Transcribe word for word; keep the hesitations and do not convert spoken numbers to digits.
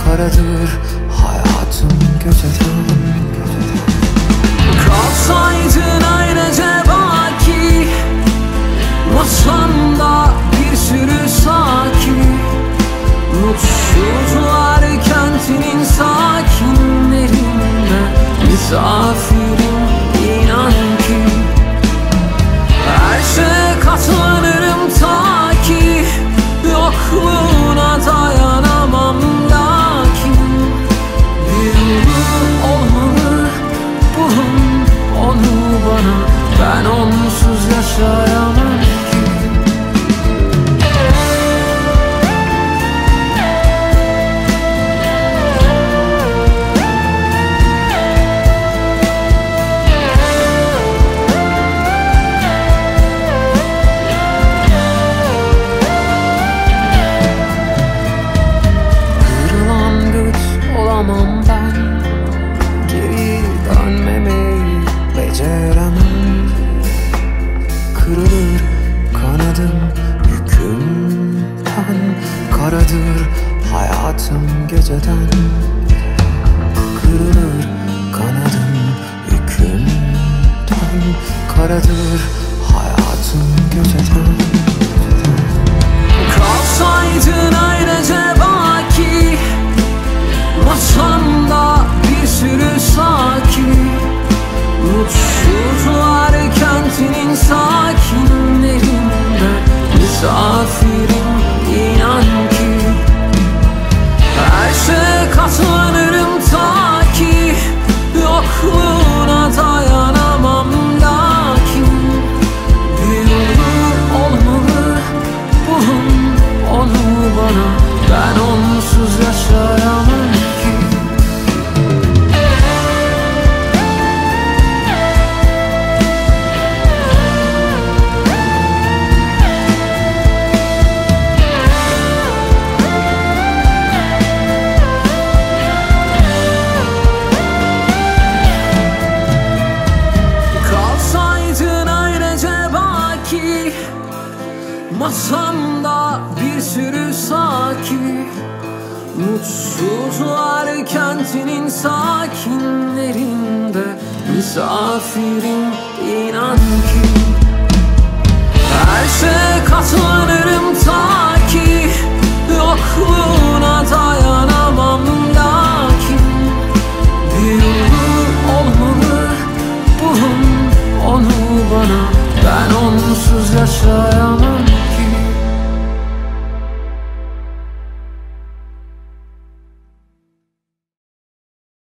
karadır hayatım geceden. Kalsaydın ayrıca baki, masamda bir sürü saki, mutsuzlar kentinin sakinlerinde misafirim inan ki. Her şeye katlanırım ta ki yokluğuna dayanamam lakin bir yolu olmalı, bulun onu bana, ben onsuz yaşayamam ki. Olamam ben, geri dönmemeyi beceremem. Kırılır kanadım yükümden, karadır hayatım geceden. Kırılır kanadım yükümden, karadır hayatım geceden. Kalsaydın ayrıca baki, masamda bir sürü saki, mutsuzlar kentinin sakinlerinde misafirim inan ki. Her şeye katlanırım ta ki yokluğuna dayanamam lakin bir yolu olmalı, bulun onu bana, ben onsuz yaşayamam. Masamda bir sürü saki, mutsuzlar kentinin sakinlerinde misafirim inan ki.